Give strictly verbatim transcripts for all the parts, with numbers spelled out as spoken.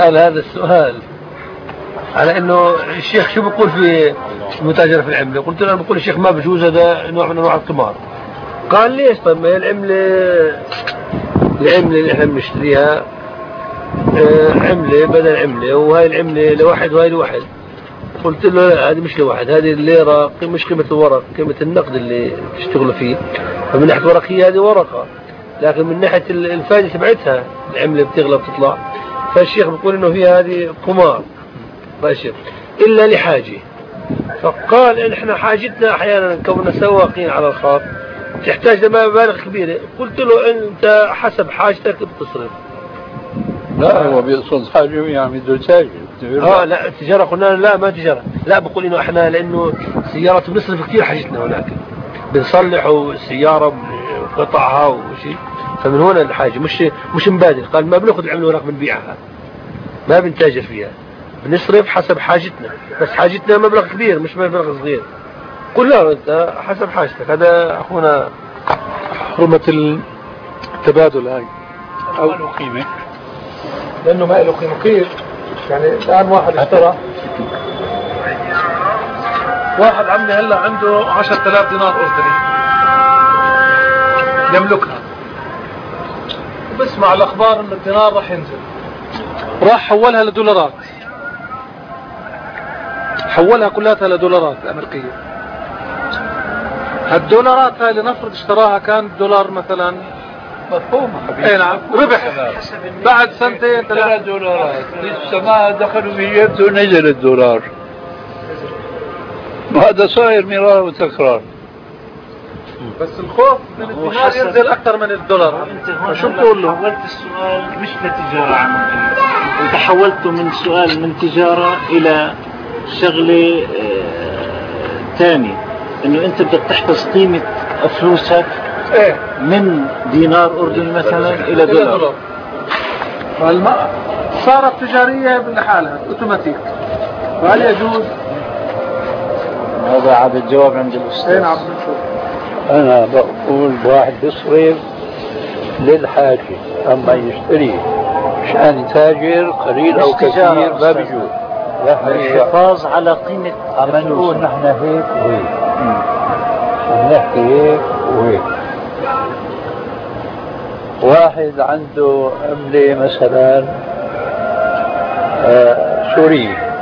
هذا السؤال على انه الشيخ شو بيقول في المتاجرة في العملة؟ قلت له بقول الشيخ ما بجوز، هذا نوع من انواع القمار. قال ليش؟ طيب ما هي العملة العملة اللي احنا بنشتريها عملة بدل عملة، وهاي العملة لواحد وهاي لواحد. قلت له لا، هذه مش لواحد، هذه الليرة مش قيمة الورق، قيمة النقد اللي تشتغلوا فيه. فمن ناحية ورقية هذه ورقة، لكن من ناحية الفائدة تبعتها العملة بتغلى بتطلع. فالشيخ بيقول انه هي هذه قمار ماشي الا لحاجة. فقال ان احنا حاجتنا احيانا كوننا سواقين على الخط تحتاج لمبالغ كبيرة. قلت له انت حسب حاجتك بتصرف. لا هو بيقصد حاجة يعني بده يتاجر. اه لا التجارة، قلنا لا ما تجارة، لا بقول انه احنا لانه سيارة بنصرف كثير حاجتنا هناك، بنصلحوا السيارة بقطعها وشيء، فمن هنا الحاجة مش مش مبادل. قال ما بناخذ العملة وراك بنبيعها، ما بنتاجر فيها، بنصرف حسب حاجتنا، بس حاجتنا مبلغ كبير مش مبلغ صغير. قل لا انت حسب حاجتك. هذا اخونا حرمة التبادل هاي او له قيمة، لانه ما له قيمة. كيف يعني؟ الان واحد اشترى، واحد عمي هلا عنده عشرة آلاف دينار أردني يملكها، وبسمع الأخبار إن الدينار راح ينزل، راح حولها لدولارات، حولها كلها لدولارات أمريكية. هالدولارات هاي لنفرض اشتراها كان الدولار مثلا مفهومة. اي نعم ربح بعد سنتين ثلاث دولارات لسه ما دخلوا في جيبته نزل الدولار. وهذا صاير مرار وتكرار. بس الخوف من الدينار ينزل اكثر من الدولار. شو بقول له؟ حولت السؤال مش لتجارة عامة، انت حولته من سؤال من تجارة الى شغلة ثانية، اه انه انت بدك تحفظ قيمة فلوسك ايه من دينار اردني مثلا الى دولار. فالماء صارت تجارية بالحالة اوتوماتيك، فهل يجوز؟ هذا عاد الجواب عند الاستاذ. ايه نعم بنشوف. انا بقول واحد بيصرف للحاجة، اما يشتري مشان يتاجر قليل او كثير ما بيجوز. الحفاظ على قيمة عم نقول نحن هيك وهيك، عم نحكي هيك وهيك. واحد عنده عملة مثلا آه سورية،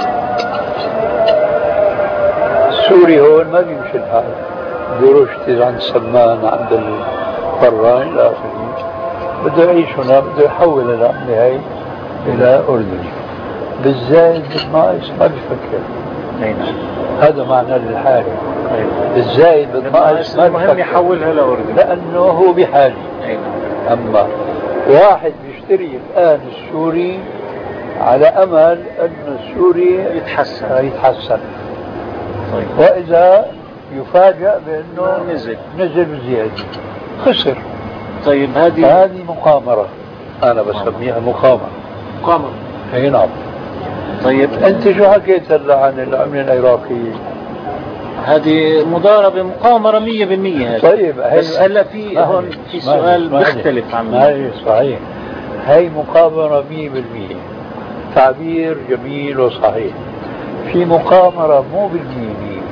السوري هون ما بيمشي الحال، بده يروح يشتري عند سمان عند الفران الى اخره، بده يعيش هنا، بده يحول العملة هاي الى اردني، بالزايد بالناقص ما بيفكر. هذا معنى للحاجة. بالزايد بالناقص ما بيفكر، يحولها لأردني لأنه هو بحاجة. أما واحد بيشتري الآن السوري على أمل أن السوري يتحسن يتحسن طيب. وإذا يفاجأ بأنه نزل نزل بزيادة خسر. طيب هذه هذه مقامرة، أنا بسميها مقامرة. مقامرة أي نعم. طيب أنت شو حكيت هلا عن العملة العراقية؟ هذه مضاربة مقامرة مية بالمية. طيب بس هلا في هون في سؤال بيختلف عن هاي صحيح، هاي مقامرة مية بالمية، تعبير جميل وصحيح. في مقامرة مو بالمية،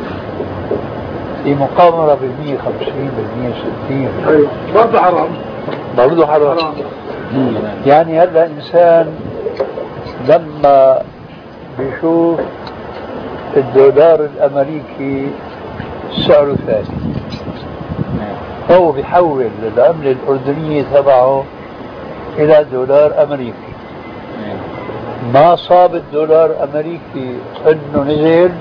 في مقامرة بالمية خمسين بالمية ستين. ايوه برضه حرام، برضه حرام. يعني هلا إنسان لما بيشوف الدولار الأمريكي سعره ثاني، هو بيحول العملة الأردنية تبعه إلى دولار أمريكي، ما صاب الدولار أمريكي إنه نزل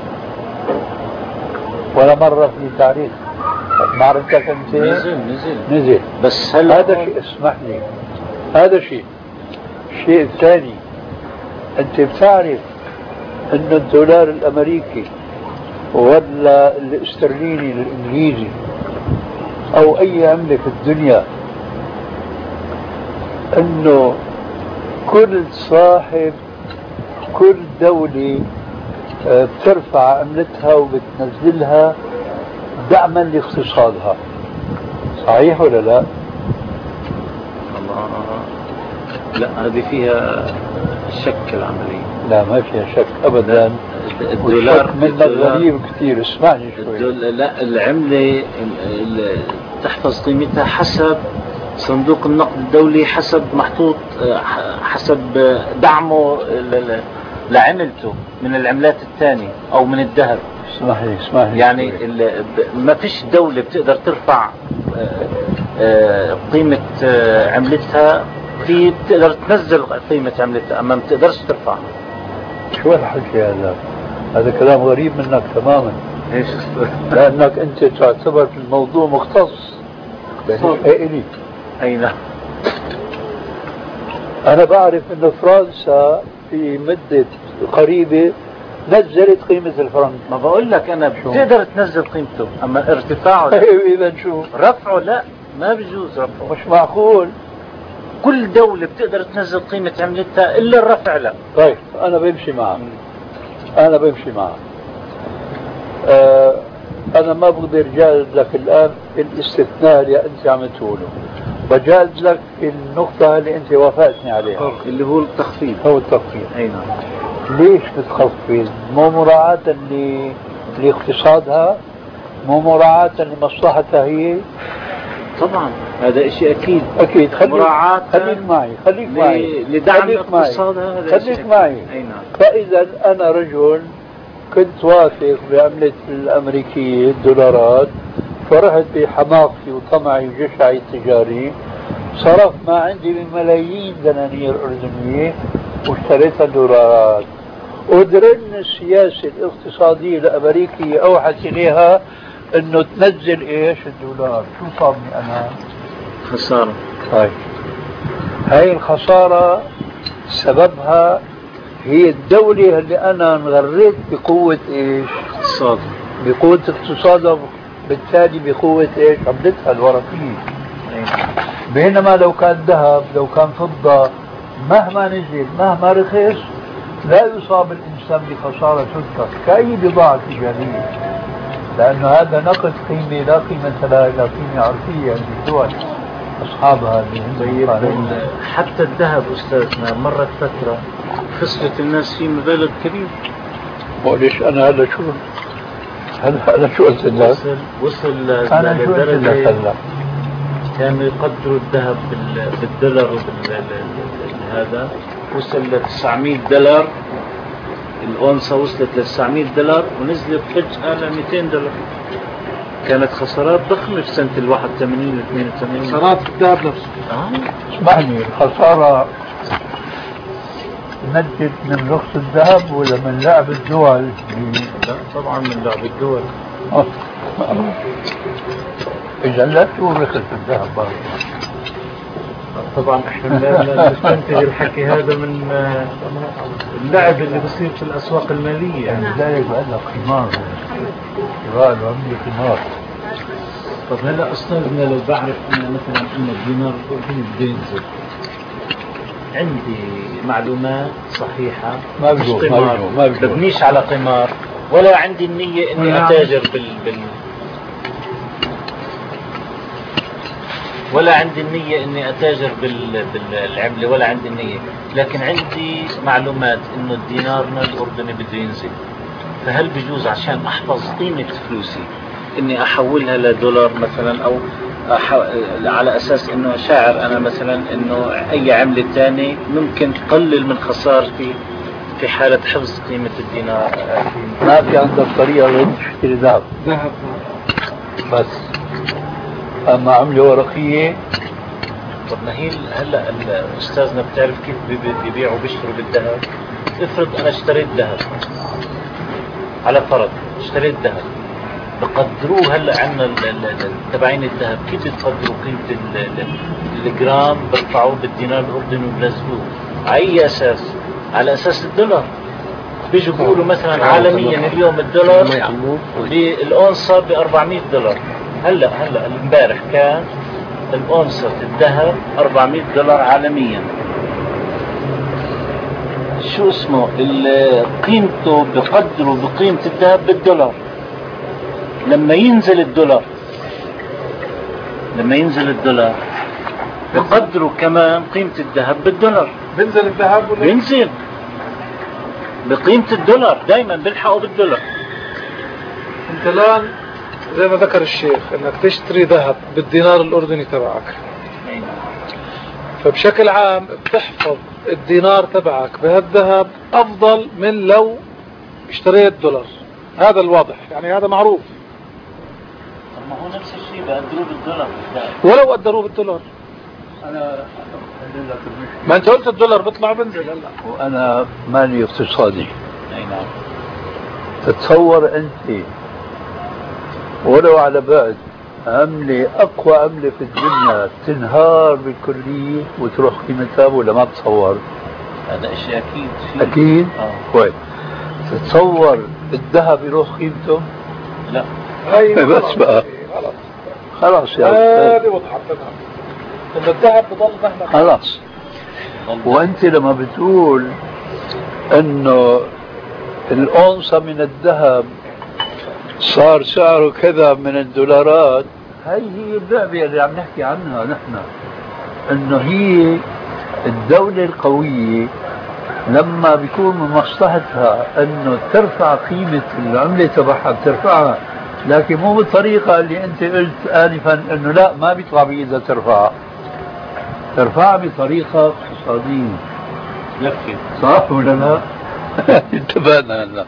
ولا مرة في تاريخ معرفتك أنت. نزل نزل نزل بس هل هذا شيء، اسمح لي، هذا شيء. الشيء الثاني، أنت بتعرف أن الدولار الأمريكي ولا الاسترليني الإنجليزي أو أي عملة في الدنيا، أنه كل صاحب كل دولة بترفع عملتها وبتنزلها دعما لاقتصادها، صحيح ولا لا؟ لا هذه فيها شك العملية. لا ما فيها شك أبدا. الدولار من غريب كثير. اسمعني شوي. لا العملة تحفظ قيمتها حسب صندوق النقد الدولي، حسب محطوط حسب دعمه لعملته من العملات الثانية أو من الذهب. اسمح لي اسمح لي يعني ما فيش دولة بتقدر ترفع قيمة عملتها، في بتقدر تنزل قيمة عملتها أما ما بتقدرش ترفع. شو الحكي هذا؟ هذا كلام غريب منك تماما. ايش؟ لأنك أنت تعتبر الموضوع مختص إلي. أي نعم. أنا بعرف إنه فرنسا في مدة قريبة نزلت قيمة الفرنك. ما بقول لك أنا بتقدر تنزل قيمته أما ارتفاعه لا. إذا شو؟ رفعه لا، ما بيجوز رفعه. مش معقول. كل دولة بتقدر تنزل قيمة عملتها إلا الرفع لا. طيب أنا بمشي معك. أنا بمشي معك. آه أنا ما بقدر جاهز لك الآن الاستثناء اللي أنت عم تقوله، بجاز لك النقطة اللي أنت وافقتني عليها اللي هو التخفيض. هو التخفيض. أي نعم. ليش بتخفض؟ مو مراعاة ل... لاقتصادها، مو مراعاة لمصلحتها هي. طبعا هذا شيء أكيد. أكيد. خليك مراعاة خليك معي خليك ل... معي لدعم اقتصادها. خليك معي. أي نعم. فإذا أنا رجل كنت واثق بعملة الأمريكية الدولارات، فرحت بحماقتي وطمعي وجشعي التجاري، صرفت ما عندي من ملايين دنانير أردنية واشتريتها دولارات. ودرن السياسة الاقتصادية الأمريكية أوحت إليها أنه تنزل إيش الدولار. شو صابني أنا؟ خسارة. طيب هاي الخسارة سببها هي الدولة اللي أنا انغريت بقوة إيش؟ اقتصاد. بقوة اقتصادها، بالتالي بقوة إيش؟ عملتها الورقية. بينما لو كان ذهب، لو كان فضة، مهما نزل مهما رخص لا يصاب الإنسان بخسارة تذكر كأي بضاعة تجارية، لأنه هذا نقص قيمة لا قيمة لها إلا قيمة عرفية عند الدول أصحابها. طيب حتى الذهب أستاذنا مرت فترة خسرت الناس فيه مبالغ كبيرة. وليش أنا هذا شو هذا أنا شو قلت لك؟ وصل وصل أنا شو قلت لك هلا؟ كانوا يقدروا الذهب بالدولار وبالهذا وصل ل تسعمية دولار، الأونصة وصلت ل تسعمية دولار ونزلت فجأة ل مئتين دولار. كانت خسارات ضخمة في سنة ال واحد وثمانين و اثنين وثمانين. خسارات في الذهب نفسه. آه. اسمعني، الخسارة نجت من رخص الذهب ولا من لعب الدول؟ لا طبعا من لعب الدول. إذا لا شو رخص الذهب برضه؟ طبعا احنا لا نستنتج الحكي هذا من اللعب اللي بصير في الاسواق الماليه. يعني ذلك بقول لك قمار، قمار عملي قمار. طب هلا استاذنا لو بعرف انا مثلا ان الدينار الاردني بده ينزل، عندي معلومات صحيحه ما بجوز ما بجوز ما بجوز ببنيش على قمار، ولا عندي النيه اني اتاجر بال بال ولا عندي النية اني اتاجر بال... بالعملة، ولا عندي النية، لكن عندي معلومات انه الدينارنا الاردني بده ينزل. فهل بجوز عشان احفظ قيمة فلوسي اني احولها لدولار مثلا، او أح... على اساس انه شاعر انا مثلا انه اي عملة تانية ممكن تقلل من خسارتي في حالة حفظ قيمة الدينار؟ ما في عندك طريقة غير تشتري ذهب. ذهب بس أما عملة ورقية. طب ما هي هلا استاذنا بتعرف كيف بيبيعوا وبيشتروا بالذهب؟ افرض انا اشتريت ذهب، على فرض اشتريت ذهب، بقدروه هلا عندنا تبعين الذهب كيف بتقدروا قيمة الجرام؟ برفعوه بالدينار الاردني وبنزلوه على اي اساس؟ على اساس الدولار. بيجوا بيقولوا مثلا عالميا اليوم الدولار بالاونصة ب أربعمية دولار. هلا هلا امبارح كان الأونصة الذهب أربعمية دولار عالميا. شو اسمه قيمته بقدره بقيمة الذهب بالدولار. لما ينزل الدولار لما ينزل الدولار بقدروا كمان قيمة الذهب بالدولار. بنزل الذهب ولا بينزل بقيمة الدولار، دائما بيلحقوا بالدولار. انت الان زي ما ذكر الشيخ انك تشتري ذهب بالدينار الاردني تبعك، فبشكل عام بتحفظ الدينار تبعك بهالذهب افضل من لو اشتريت دولار. هذا الواضح، يعني هذا معروف. ما هو نفس الشيء بقدروه بالدولار. ولو قدروه بالدولار، أنا ما انت قلت الدولار بيطلع بنزل هلا. وأنا مالي اقتصادي. أي نعم. تتصور أنت ولو على بعد عملة أقوى عملة في الدنيا تنهار بالكلية وتروح قيمتها ولا ما تتصور؟ هذا شيء أكيد. فيه. أكيد؟ آه. كويس. تتصور الذهب يروح قيمته؟ لا. هاي بس بقى خلاص خلاص يا هذه وضحت تمام. ان الذهب بضل مهما خلاص. وأنت لما بتقول إنه الأونصة من الذهب صار سعره كذا من الدولارات، هي هي اللعبة اللي عم نحكي عنها نحن، إنه هي الدولة القوية لما بيكون من مصلحتها إنه ترفع قيمة العملة تبعها بترفعها، لكن مو بالطريقة اللي أنت قلت آنفا إنه لا ما بيطلع بإيدها ترفعها، ترفعها بطريقة اقتصادية. يكفي. صح ولا لا؟ انتبهنا هلا.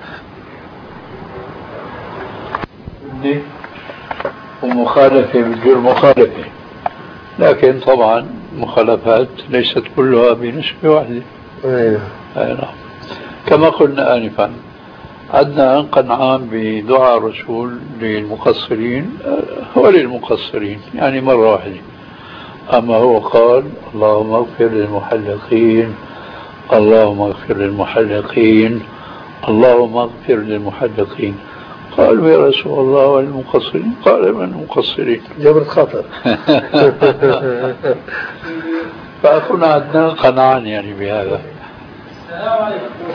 ومخالفة بتجر مخالفة، لكن طبعا مخالفات ليست كلها بنسبة واحدة. ايوه. نعم. كما قلنا آنفا عدنا قنعان بدعاء الرسول للمقصرين وللمقصرين، يعني مرة واحدة. أما هو قال اللهم اغفر للمحلقين، اللهم اغفر للمحلقين، اللهم اغفر للمحلقين. قالوا يا رسول الله والمقصرين؟ قال من المقصرين؟ جبر خطر. فأخونا عدنان قنعان يعني بهذا.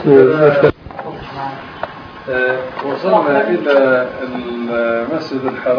وصلنا إلى المسجد الحرام.